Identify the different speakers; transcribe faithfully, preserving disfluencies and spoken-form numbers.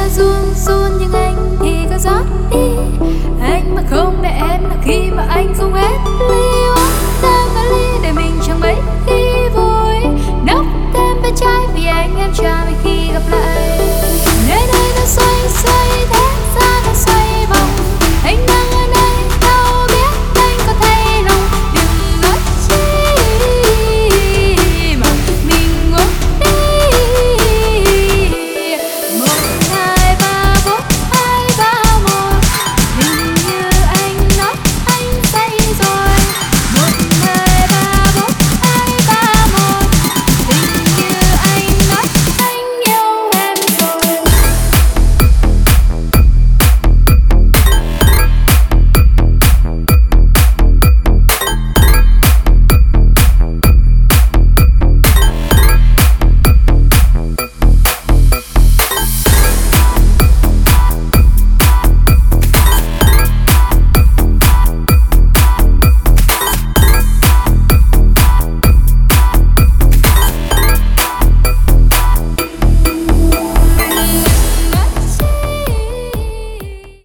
Speaker 1: đã run run nhưng anh thì có rót đi. Anh mà không để em là khi mà anh không hết ly.